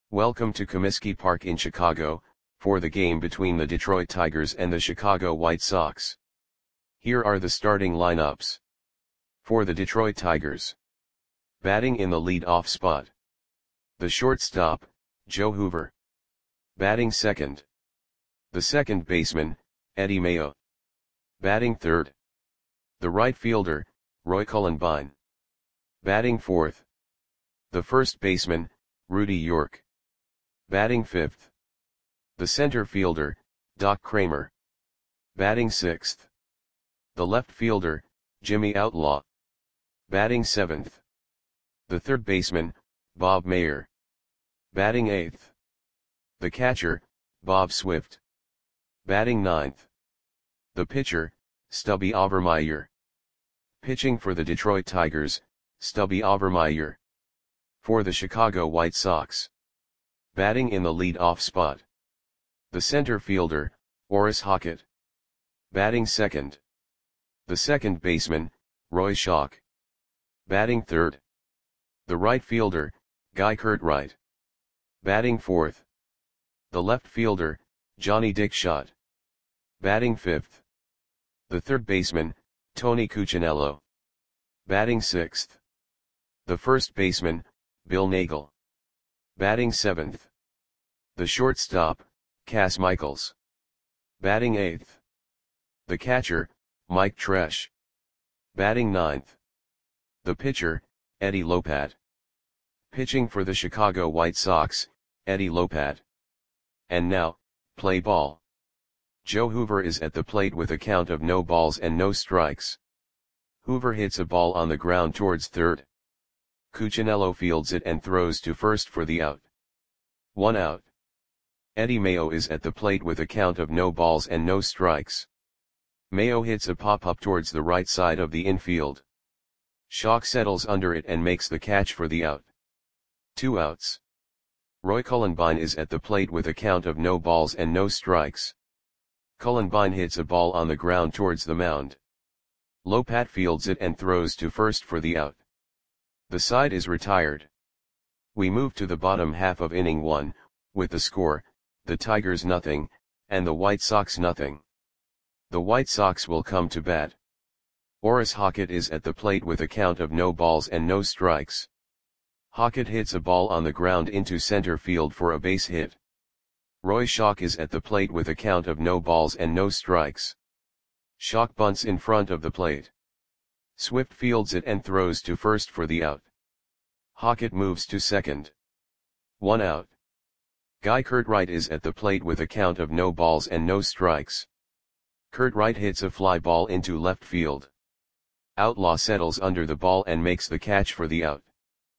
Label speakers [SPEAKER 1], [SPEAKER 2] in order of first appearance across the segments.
[SPEAKER 1] Welcome to Comiskey Park in Chicago, for the game between the Detroit Tigers and the Chicago White Sox. Here are the starting lineups. For the Detroit Tigers. Batting in the lead-off spot. The shortstop, Joe Hoover. Batting second. The second baseman, Eddie Mayo. Batting third. The right fielder, Roy Cullenbine. Batting fourth. The first baseman, Rudy York. Batting fifth. The center fielder, Doc Kramer. Batting sixth. The left fielder, Jimmy Outlaw. Batting seventh. The third baseman, Bob Mayer. Batting eighth. The catcher, Bob Swift. Batting ninth. The pitcher, Stubby Overmyer. Pitching for the Detroit Tigers, Stubby Overmyer. For the Chicago White Sox. Batting in the lead-off spot. The center fielder, Orris Hockett. Batting second. The second baseman, Roy Schoch. Batting third. The right fielder, Guy Curtright. Batting fourth. The left fielder, Johnny Dickshot. Batting fifth. The third baseman, Tony Cuccinello. Batting sixth. The first baseman, Bill Nagle. Batting seventh. The shortstop, Cas Michaels. Batting eighth. The catcher, Mike Tresh. Batting ninth. The pitcher, Eddie Lopat. Pitching for the Chicago White Sox, Eddie Lopat. And now, play ball. Joe Hoover is at the plate with a count of no balls and no strikes. Hoover hits a ball on the ground towards third. Cuccinello fields it and throws to first for the out. 1 out. Eddie Mayo is at the plate with a count of no balls and no strikes. Mayo hits a pop-up towards the right side of the infield. Schoch settles under it and makes the catch for the out. 2 outs. Roy Cullenbine is at the plate with a count of no balls and no strikes. Cullenbine hits a ball on the ground towards the mound. Lopat fields it and throws to first for the out. The side is retired. We move to the bottom half of inning 1, with the score, the Tigers nothing, and the White Sox nothing. The White Sox will come to bat. Orris Hockett is at the plate with a count of no balls and no strikes. Hockett hits a ball on the ground into center field for a base hit. Roy Schoch is at the plate with a count of no balls and no strikes. Schoch bunts in front of the plate. Swift fields it and throws to first for the out. Hockett moves to second. 1 out. Guy Curtright is at the plate with a count of no balls and no strikes. Curtright hits a fly ball into left field. Outlaw settles under the ball and makes the catch for the out.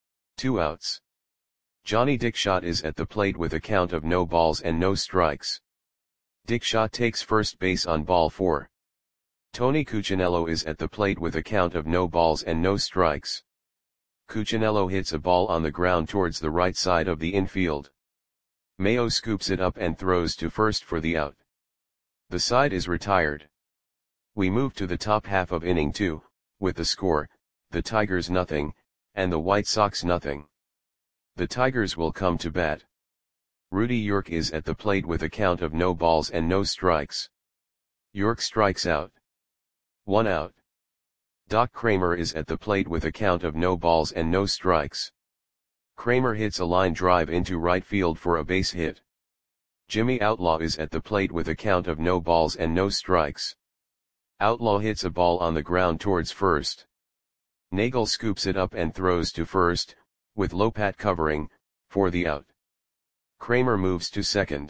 [SPEAKER 1] 2 outs. Johnny Dickshot is at the plate with a count of no balls and no strikes. Dickshot takes first base on ball 4. Tony Cuccinello is at the plate with a count of no balls and no strikes. Cuccinello hits a ball on the ground towards the right side of the infield. Mayo scoops it up and throws to first for the out. The side is retired. We move to the top half of inning 2, with the score, the Tigers nothing, and the White Sox nothing. The Tigers will come to bat. Rudy York is at the plate with a count of no balls and no strikes. York strikes out. 1 out. Doc Kramer is at the plate with a count of no balls and no strikes. Kramer hits a line drive into right field for a base hit. Jimmy Outlaw is at the plate with a count of no balls and no strikes. Outlaw hits a ball on the ground towards first. Nagle scoops it up and throws to first, with Lopat covering, for the out. Kramer moves to second.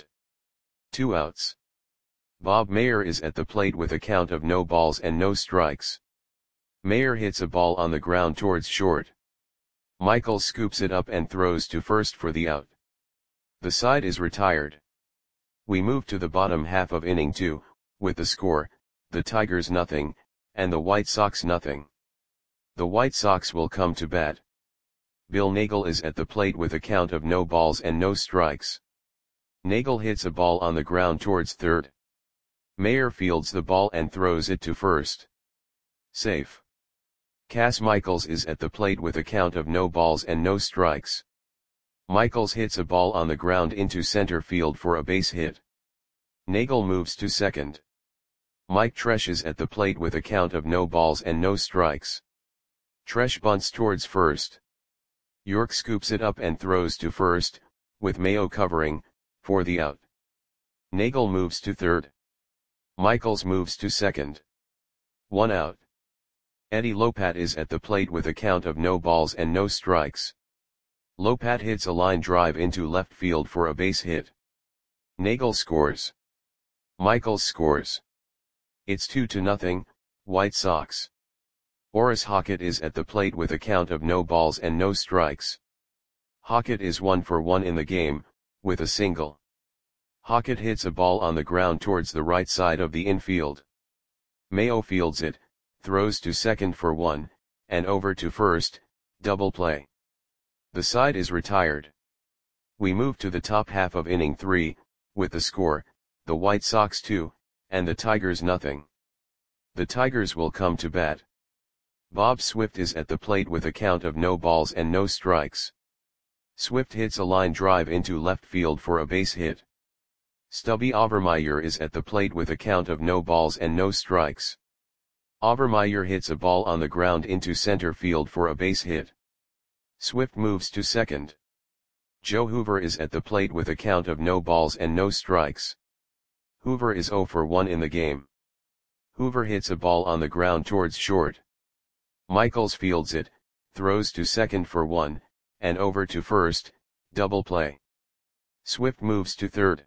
[SPEAKER 1] 2 outs. Bob Mayer is at the plate with a count of no balls and no strikes. Mayer hits a ball on the ground towards short. Michaels scoops it up and throws to first for the out. The side is retired. We move to the bottom half of inning 2, with the score, the Tigers nothing, and the White Sox nothing. The White Sox will come to bat. Bill Nagle is at the plate with a count of no balls and no strikes. Nagle hits a ball on the ground towards third. Mayer fields the ball and throws it to first. Safe. Cas Michaels is at the plate with a count of no balls and no strikes. Michaels hits a ball on the ground into center field for a base hit. Nagel moves to second. Mike Tresh is at the plate with a count of no balls and no strikes. Tresh bunts towards first. York scoops it up and throws to first, with Mayo covering, for the out. Nagel moves to third. Michaels moves to second. 1 out. Eddie Lopat is at the plate with a count of no balls and no strikes. Lopat hits a line drive into left field for a base hit. Nagel scores. Michaels scores. It's 2-0, White Sox. Horace Hockett is at the plate with a count of no balls and no strikes. Hockett is 1 for 1 in the game, with a single. Hockett hits a ball on the ground towards the right side of the infield. Mayo fields it, throws to second for 1, and over to first, double play. The side is retired. We move to the top half of inning 3, with the score, the White Sox 2, and the Tigers nothing. The Tigers will come to bat. Bob Swift is at the plate with a count of no balls and no strikes. Swift hits a line drive into left field for a base hit. Stubby Overmeyer is at the plate with a count of no balls and no strikes. Overmeyer hits a ball on the ground into center field for a base hit. Swift moves to second. Joe Hoover is at the plate with a count of no balls and no strikes. Hoover is 0 for 1 in the game. Hoover hits a ball on the ground towards short. Michaels fields it, throws to second for 1, and over to first, double play. Swift moves to third.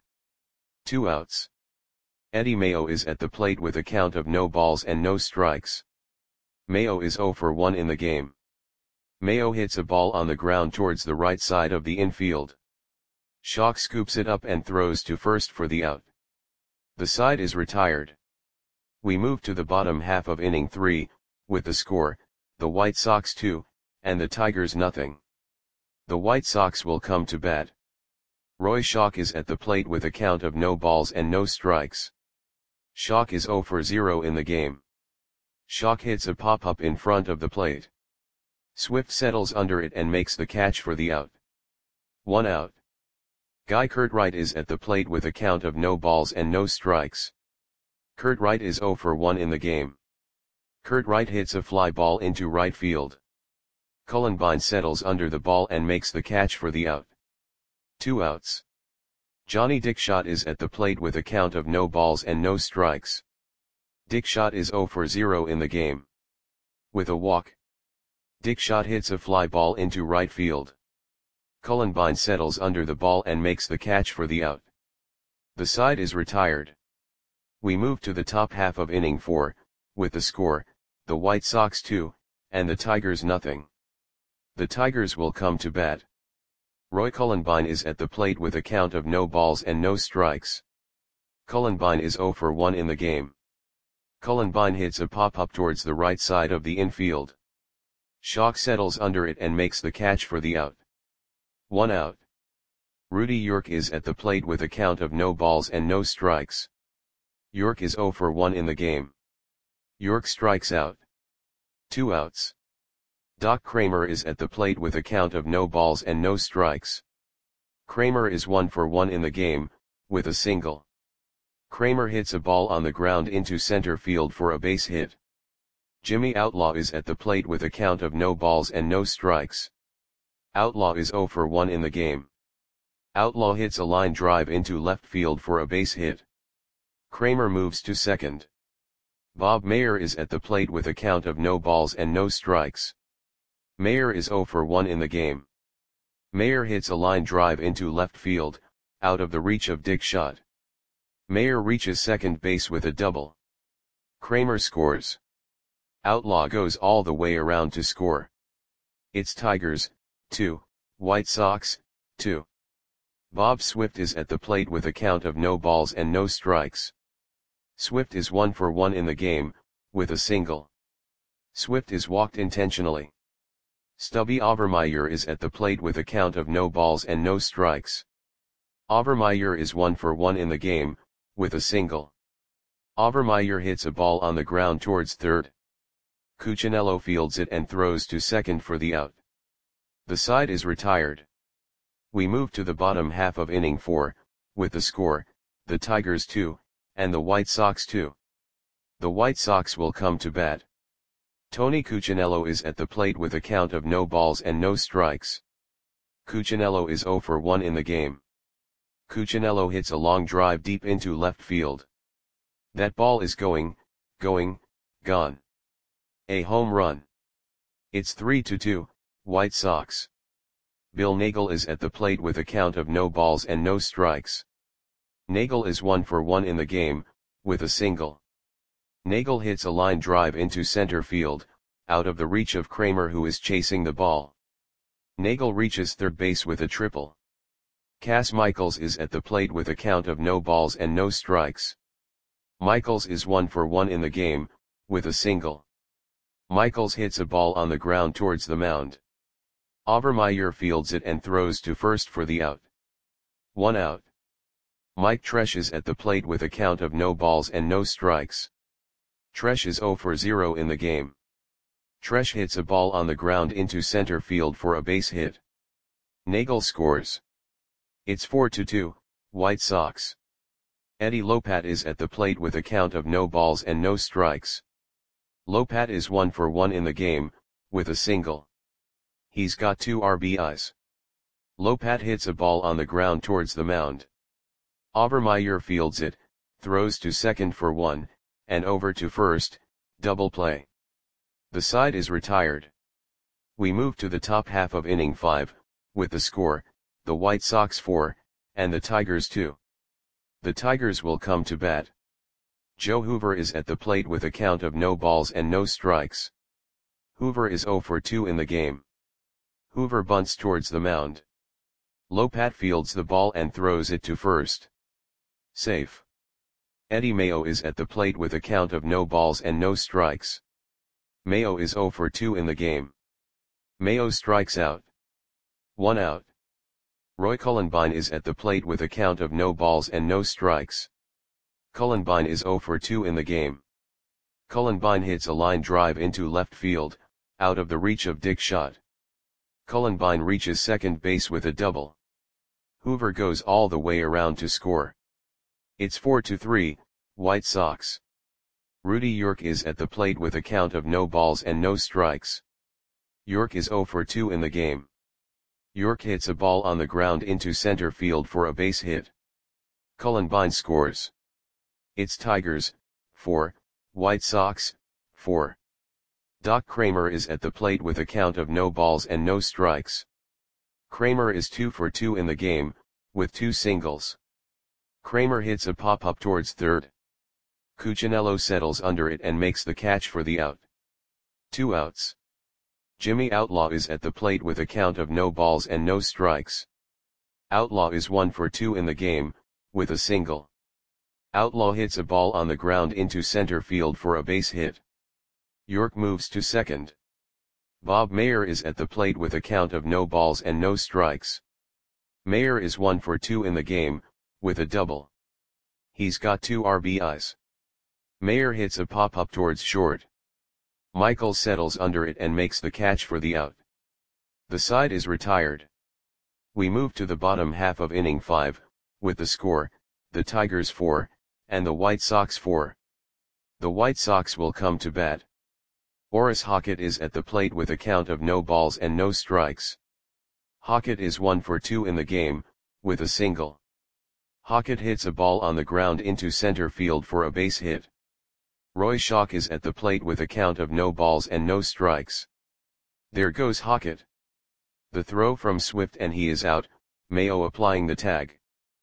[SPEAKER 1] 2 outs. Eddie Mayo is at the plate with a count of no balls and no strikes. Mayo is 0 for 1 in the game. Mayo hits a ball on the ground towards the right side of the infield. Schock scoops it up and throws to first for the out. The side is retired. We move to the bottom half of inning 3, with the score, the White Sox 2, and the Tigers nothing. The White Sox will come to bat. Roy Schock is at the plate with a count of no balls and no strikes. Schock is 0 for 0 in the game. Schock hits a pop-up in front of the plate. Swift settles under it and makes the catch for the out. 1 out. Guy Curtright is at the plate with a count of no balls and no strikes. Curtright is 0 for 1 in the game. Curtright hits a fly ball into right field. Cullenbine settles under the ball and makes the catch for the out. 2 outs. Johnny Dickshot is at the plate with a count of no balls and no strikes. Dickshot is 0 for 0 in the game. With a walk, Dickshot hits a fly ball into right field. Cullenbine settles under the ball and makes the catch for the out. The side is retired. We move to the top half of inning 4, with the score, the White Sox 2, and the Tigers nothing. The Tigers will come to bat. Roy Cullenbine is at the plate with a count of no balls and no strikes. Cullenbine is 0 for 1 in the game. Cullenbine hits a pop-up towards the right side of the infield. Schock settles under it and makes the catch for the out. 1 out. Rudy York is at the plate with a count of no balls and no strikes. York is 0 for 1 in the game. York strikes out. 2 outs. Doc Kramer is at the plate with a count of no balls and no strikes. Kramer is 1 for 1 in the game, with a single. Kramer hits a ball on the ground into center field for a base hit. Jimmy Outlaw is at the plate with a count of no balls and no strikes. Outlaw is 0 for 1 in the game. Outlaw hits a line drive into left field for a base hit. Kramer moves to second. Bob Mayer is at the plate with a count of no balls and no strikes. Mayer is 0 for 1 in the game. Mayer hits a line drive into left field, out of the reach of Dickshot. Mayer reaches second base with a double. Kramer scores. Outlaw goes all the way around to score. It's Tigers, 2, White Sox, 2. Bob Swift is at the plate with a count of no balls and no strikes. Swift is 1 for 1 in the game, with a single. Swift is walked intentionally. Stubby Overmeyer is at the plate with a count of no balls and no strikes. Overmeyer is 1 for 1 in the game, with a single. Overmeyer hits a ball on the ground towards third. Cuccinello fields it and throws to second for the out. The side is retired. We move to the bottom half of inning 4, with the score, the Tigers 2, and the White Sox 2. The White Sox will come to bat. Tony Cuccinello is at the plate with a count of no balls and no strikes. Cuccinello is 0 for 1 in the game. Cuccinello hits a long drive deep into left field. That ball is going, gone. A home run. It's 3-2, White Sox. Bill Nagle is at the plate with a count of no balls and no strikes. Nagle is 1 for 1 in the game, with a single. Nagle hits a line drive into center field, out of the reach of Kramer who is chasing the ball. Nagle reaches third base with a triple. Cas Michaels is at the plate with a count of no balls and no strikes. Michaels is 1 for 1 in the game, with a single. Michaels hits a ball on the ground towards the mound. Overmeyer fields it and throws to first for the out. 1 out. Mike Tresh is at the plate with a count of no balls and no strikes. Tresh is 0 for 0 in the game. Tresh hits a ball on the ground into center field for a base hit. Nagle scores. It's 4-2, White Sox. Eddie Lopat is at the plate with a count of no balls and no strikes. Lopat is 1 for 1 in the game, with a single. He's got 2 RBIs. Lopat hits a ball on the ground towards the mound. Overmeyer fields it, throws to second for 1, and over to first, double play. The side is retired. We move to the top half of inning 5, with the score, the White Sox 4, and the Tigers 2. The Tigers will come to bat. Joe Hoover is at the plate with a count of no balls and no strikes. Hoover is 0 for 2 in the game. Hoover bunts towards the mound. Lopat fields the ball and throws it to first. Safe. Eddie Mayo is at the plate with a count of no balls and no strikes. Mayo is 0 for 2 in the game. Mayo strikes out. 1 out. Roy Cullenbine is at the plate with a count of no balls and no strikes. Cullenbine is 0 for 2 in the game. Cullenbine hits a line drive into left field, out of the reach of Dick Schott. Cullenbine reaches second base with a double. Hoover goes all the way around to score. It's 4-3, White Sox. Rudy York is at the plate with a count of no balls and no strikes. York is 0 for 2 in the game. York hits a ball on the ground into center field for a base hit. Cullenbine scores. It's Tigers, 4, White Sox, 4. Doc Kramer is at the plate with a count of no balls and no strikes. Kramer is 2 for 2 in the game, with 2 singles. Kramer hits a pop-up towards third. Cuccinello settles under it and makes the catch for the out. 2 outs. Jimmy Outlaw is at the plate with a count of no balls and no strikes. Outlaw is 1 for 2 in the game, with a single. Outlaw hits a ball on the ground into center field for a base hit. York moves to second. Bob Mayer is at the plate with a count of no balls and no strikes. Mayer is 1 for 2 in the game, with a double. He's got 2 RBIs. Mayer hits a pop-up towards short. Michael settles under it and makes the catch for the out. The side is retired. We move to the bottom half of inning 5, with the score, the Tigers 4, and the White Sox 4. The White Sox will come to bat. Orris Hockett is at the plate with a count of no balls and no strikes. Hockett is 1 for 2 in the game, with a single. Hockett hits a ball on the ground into center field for a base hit. Roy Schock is at the plate with a count of no balls and no strikes. There goes Hockett. The throw from Swift and he is out, Mayo applying the tag.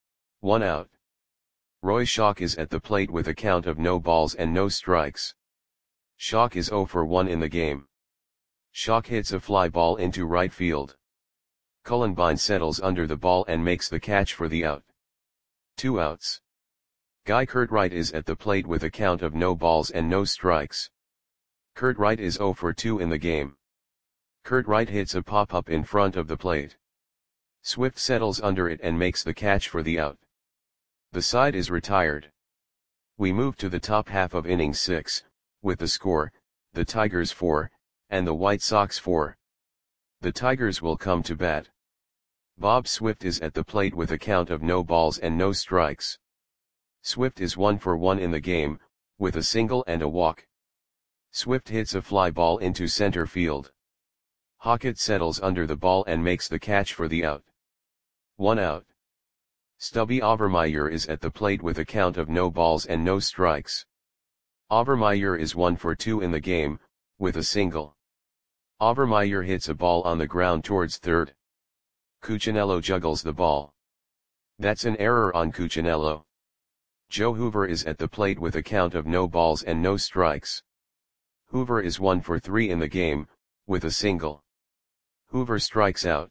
[SPEAKER 1] 1 out. Roy Schock is at the plate with a count of no balls and no strikes. Schock is 0 for 1 in the game. Schock hits a fly ball into right field. Cullenbine settles under the ball and makes the catch for the out. 2 outs. Guy Curtright is at the plate with a count of no balls and no strikes. Curtright is 0 for 2 in the game. Curtright hits a pop-up in front of the plate. Swift settles under it and makes the catch for the out. The side is retired. We move to the top half of inning 6, with the score, the Tigers 4, and the White Sox 4. The Tigers will come to bat. Bob Swift is at the plate with a count of no balls and no strikes. Swift is 1 for 1 in the game, with a single and a walk. Swift hits a fly ball into center field. Hockett settles under the ball and makes the catch for the out. 1 out. Stubby Overmyer is at the plate with a count of no balls and no strikes. Overmyer is 1 for 2 in the game, with a single. Overmyer hits a ball on the ground towards third. Cuccinello juggles the ball. That's an error on Cuccinello. Joe Hoover is at the plate with a count of no balls and no strikes. Hoover is 1 for 3 in the game, with a single. Hoover strikes out.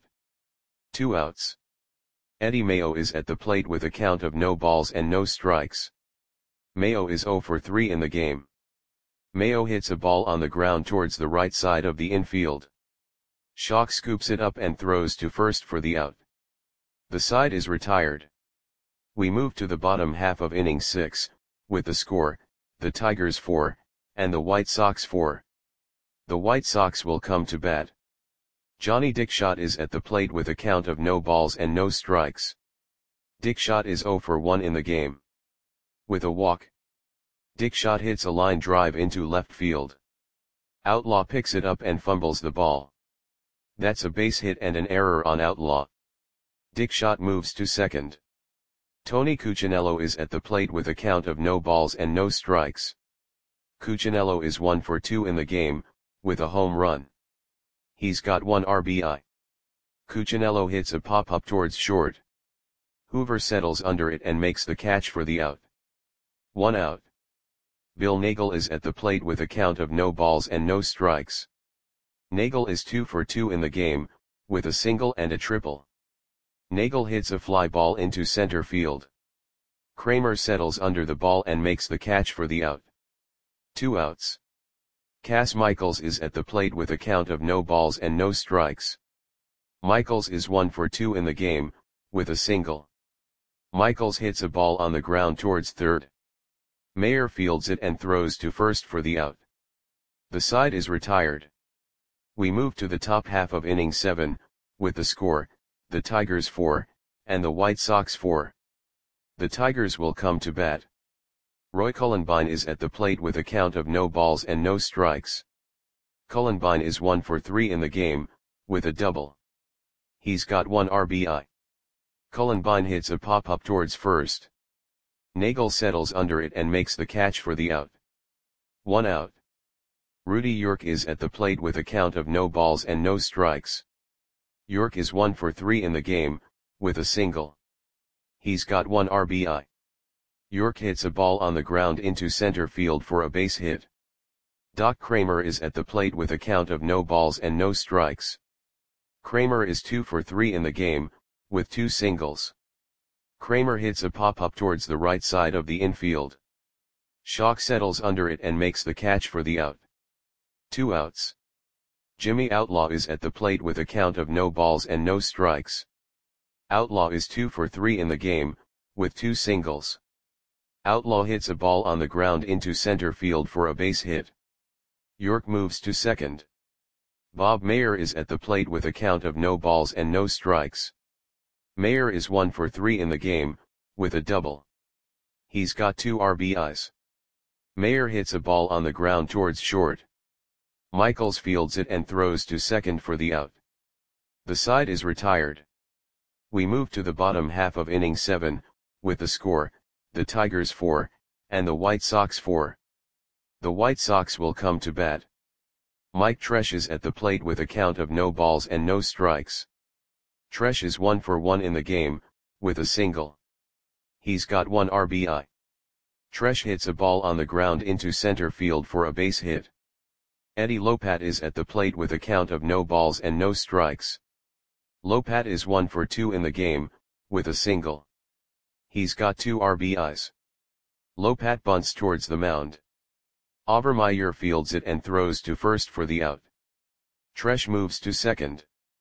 [SPEAKER 1] 2 outs. Eddie Mayo is at the plate with a count of no balls and no strikes. Mayo is 0 for 3 in the game. Mayo hits a ball on the ground towards the right side of the infield. Schock scoops it up and throws to first for the out. The side is retired. We move to the bottom half of inning 6, with the score, the Tigers 4, and the White Sox 4. The White Sox will come to bat. Johnny Dickshot is at the plate with a count of no balls and no strikes. Dickshot is 0 for 1 in the game. With a walk. Dickshot hits a line drive into left field. Outlaw picks it up and fumbles the ball. That's a base hit and an error on Outlaw. Dickshot moves to second. Tony Cuccinello is at the plate with a count of no balls and no strikes. Cuccinello is 1 for 2 in the game, with a home run. He's got 1 RBI. Cuccinello hits a pop-up towards short. Hoover settles under it and makes the catch for the out. 1 out. Bill Nagel is at the plate with a count of no balls and no strikes. Nagel is 2 for 2 in the game, with a single and a triple. Nagel hits a fly ball into center field. Kramer settles under the ball and makes the catch for the out. 2 outs. Cass Michaels is at the plate with a count of no balls and no strikes. Michaels is 1 for 2 in the game, with a single. Michaels hits a ball on the ground towards third. Mayer fields it and throws to first for the out. The side is retired. We move to the top half of inning 7, with the score, the Tigers 4, and the White Sox 4. The Tigers will come to bat. Roy Cullenbine is at the plate with a count of no balls and no strikes. Cullenbine is 1 for 3 in the game, with a double. He's got 1 RBI. Cullenbine hits a pop-up towards first. Nagel settles under it and makes the catch for the out. 1 out. Rudy York is at the plate with a count of no balls and no strikes. York is 1 for 3 in the game, with a single. He's got 1 RBI. York hits a ball on the ground into center field for a base hit. Doc Kramer is at the plate with a count of no balls and no strikes. Kramer is 2 for 3 in the game, with 2 singles. Kramer hits a pop-up towards the right side of the infield. Schock settles under it and makes the catch for the out. 2 outs. Jimmy Outlaw is at the plate with a count of no balls and no strikes. Outlaw is 2 for 3 in the game, with 2 singles. Outlaw hits a ball on the ground into center field for a base hit. York moves to second. Bob Mayer is at the plate with a count of no balls and no strikes. Mayer is 1 for 3 in the game, with a double. He's got 2 RBIs. Mayer hits a ball on the ground towards short. Michaels fields it and throws to second for the out. The side is retired. We move to the bottom half of inning 7, with the score, the Tigers 4, and the White Sox 4. The White Sox will come to bat. Mike Tresh is at the plate with a count of no balls and no strikes. Tresh is 1 for 1 in the game, with a single. He's got 1 RBI. Tresh hits a ball on the ground into center field for a base hit. Eddie Lopat is at the plate with a count of no balls and no strikes. Lopat is 1 for 2 in the game, with a single. He's got 2 RBIs. Lopat bunts towards the mound. Overmyer fields it and throws to first for the out. Tresh moves to second.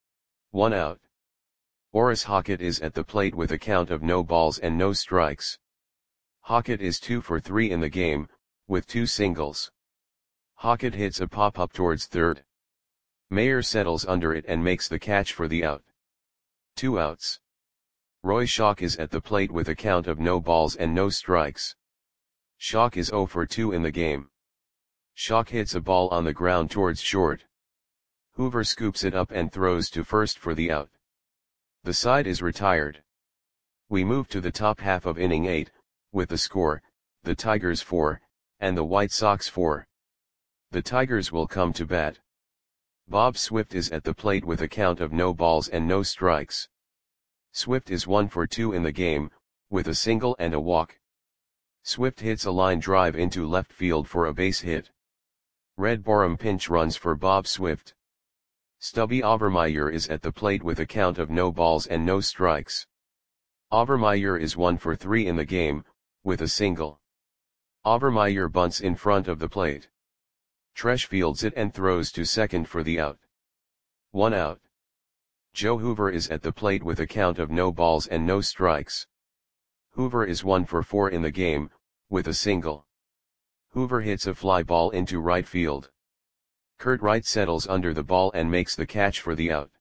[SPEAKER 1] 1 out. Horace Hockett is at the plate with a count of no balls and no strikes. Hockett is 2 for 3 in the game, with 2 singles. Hockett hits a pop-up towards third. Mayer settles under it and makes the catch for the out. 2 outs. Roy Schock is at the plate with a count of no balls and no strikes. Schock is 0 for 2 in the game. Schock hits a ball on the ground towards short. Hoover scoops it up and throws to first for the out. The side is retired. We move to the top half of inning 8, with the score, the Tigers 4, and the White Sox 4. The Tigers will come to bat. Bob Swift is at the plate with a count of no balls and no strikes. Swift is 1 for 2 in the game, with a single and a walk. Swift hits a line drive into left field for a base hit. Red Borum pinch runs for Bob Swift. Stubby Overmeyer is at the plate with a count of no balls and no strikes. Overmeyer is 1 for 3 in the game, with a single. Overmeyer bunts in front of the plate. Tresh fields it and throws to second for the out. 1 out. Joe Hoover is at the plate with a count of no balls and no strikes. Hoover is 1 for 4 in the game, with a single. Hoover hits a fly ball into right field. Kurt Wright settles under the ball and makes the catch for the out.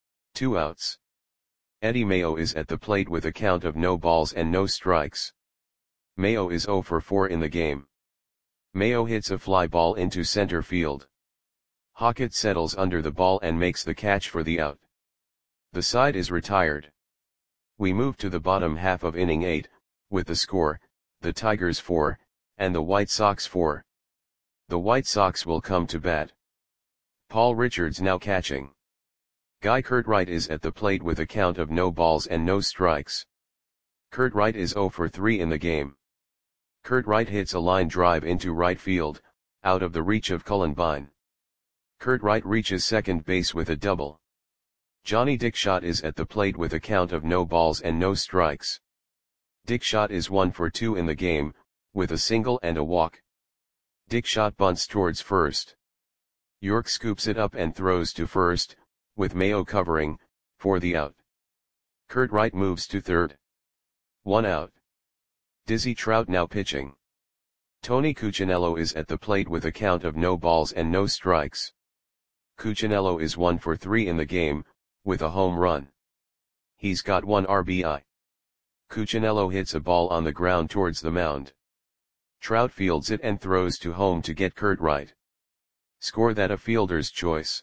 [SPEAKER 1] 2 outs. Eddie Mayo is at the plate with a count of no balls and no strikes. Mayo is 0 for 4 in the game. Mayo hits a fly ball into center field. Hockett settles under the ball and makes the catch for the out. The side is retired. We move to the bottom half of inning 8, with the score, the Tigers 4, and the White Sox 4. The White Sox will come to bat. Paul Richards now catching. Guy Curtright is at the plate with a count of no balls and no strikes. Curtright is 0 for 3 in the game. Curtright hits a line drive into right field, out of the reach of Cullenbine. Curtright reaches second base with a double. Johnny Dickshot is at the plate with a count of no balls and no strikes. Dickshot is 1 for 2 in the game, with a single and a walk. Dickshot bunts towards first. York scoops it up and throws to first, with Mayo covering, for the out. Curtright moves to third. 1 out. Dizzy Trout now pitching. Tony Cuccinello is at the plate with a count of no balls and no strikes. Cuccinello is 1 for 3 in the game, with a home run. He's got 1 RBI. Cuccinello hits a ball on the ground towards the mound. Trout fields it and throws to home to get Curtright. Score that a fielder's choice.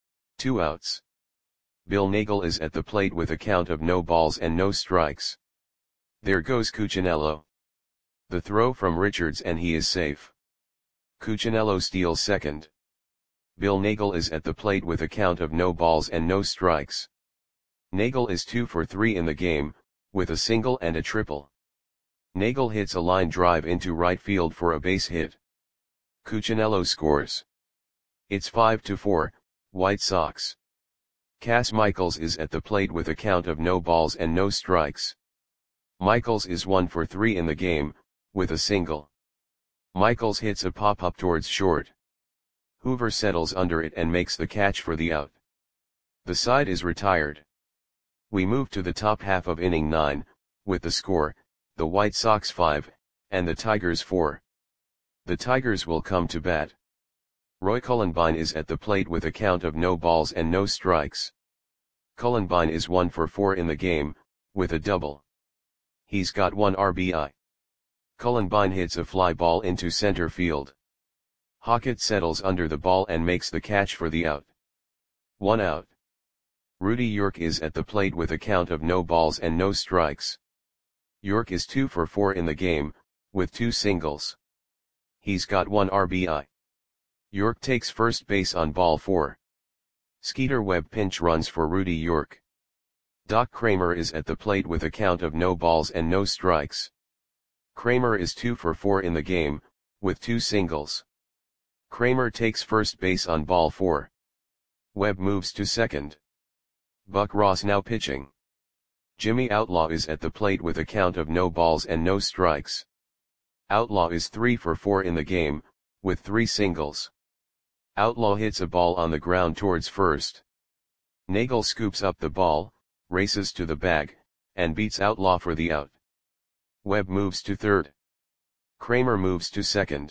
[SPEAKER 1] 2 outs. Bill Nagel is at the plate with a count of no balls and no strikes. There goes Cuccinello. The throw from Richards and he is safe. Cuccinello steals second. Bill Nagel is at the plate with a count of no balls and no strikes. Nagel is 2 for 3 in the game, with a single and a triple. Nagel hits a line drive into right field for a base hit. Cuccinello scores. It's 5-4, White Sox. Cass Michaels is at the plate with a count of no balls and no strikes. Michaels is 1 for 3 in the game, with a single. Michaels hits a pop-up towards short. Hoover settles under it and makes the catch for the out. The side is retired. We move to the top half of inning 9, with the score, the White Sox 5, and the Tigers 4. The Tigers will come to bat. Roy Cullenbine is at the plate with a count of no balls and no strikes. Cullenbine is 1 for 4 in the game, with a double. He's got 1 RBI. Cullenbine hits a fly ball into center field. Hockett settles under the ball and makes the catch for the out. 1 out. Rudy York is at the plate with a count of no balls and no strikes. York is 2 for 4 in the game, with 2 singles. He's got 1 RBI. York takes first base on ball 4. Skeeter Webb pinch runs for Rudy York. Doc Kramer is at the plate with a count of no balls and no strikes. Kramer is 2 for 4 in the game, with 2 singles. Kramer takes first base on ball 4. Webb moves to second. Buck Ross now pitching. Jimmy Outlaw is at the plate with a count of no balls and no strikes. Outlaw is 3 for 4 in the game, with 3 singles. Outlaw hits a ball on the ground towards first. Nagel scoops up the ball, races to the bag, and beats Outlaw for the out. Webb moves to third. Kramer moves to second.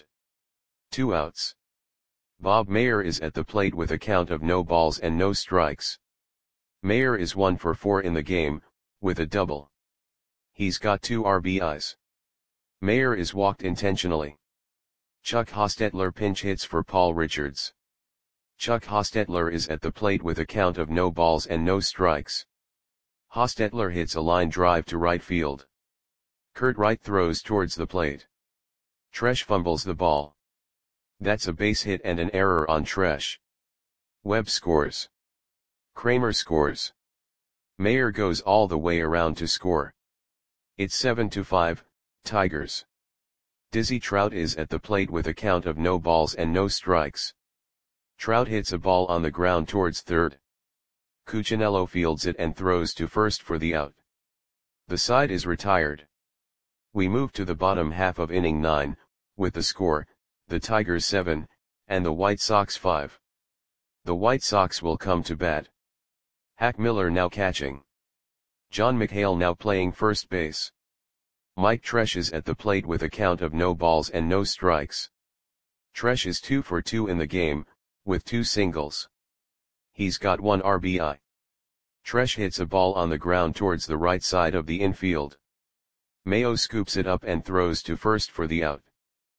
[SPEAKER 1] 2 outs. Bob Mayer is at the plate with a count of no balls and no strikes. Mayer is 1 for 4 in the game, with a double. He's got 2 RBIs. Mayer is walked intentionally. Chuck Hostetler pinch hits for Paul Richards. Chuck Hostetler is at the plate with a count of no balls and no strikes. Hostetler hits a line drive to right field. Kurt Wright throws towards the plate. Tresh fumbles the ball. That's a base hit and an error on Tresh. Webb scores. Kramer scores. Mayer goes all the way around to score. It's 7-5, Tigers. Dizzy Trout is at the plate with a count of no balls and no strikes. Trout hits a ball on the ground towards third. Cuccinello fields it and throws to first for the out. The side is retired. We move to the bottom half of inning 9, with the score, the Tigers 7, and the White Sox 5. The White Sox will come to bat. Hack Miller now catching. John McHale now playing first base. Mike Tresh is at the plate with a count of no balls and no strikes. Tresh is 2 for 2 in the game, with 2 singles. He's got 1 RBI. Tresh hits a ball on the ground towards the right side of the infield. Mayo scoops it up and throws to first for the out.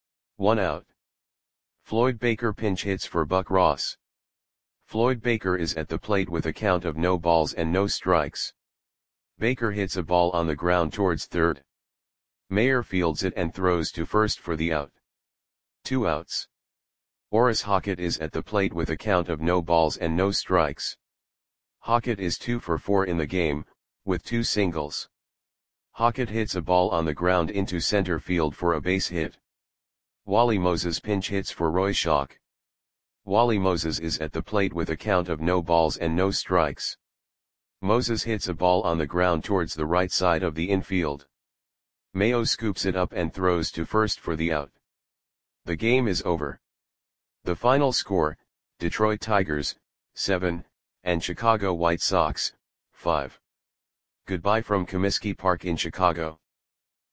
[SPEAKER 1] 1 out. Floyd Baker pinch hits for Buck Ross. Floyd Baker is at the plate with a count of no balls and no strikes. Baker hits a ball on the ground towards third. Mayer fields it and throws to first for the out. 2 outs. Orris Hockett is at the plate with a count of no balls and no strikes. Hockett is 2 for 4 in the game, with 2 singles. Hockett hits a ball on the ground into center field for a base hit. Wally Moses pinch hits for Roy Schock. Wally Moses is at the plate with a count of no balls and no strikes. Moses hits a ball on the ground towards the right side of the infield. Mayo scoops it up and throws to first for the out. The game is over. The final score, Detroit Tigers, 7, and Chicago White Sox, 5. Goodbye from Comiskey Park in Chicago.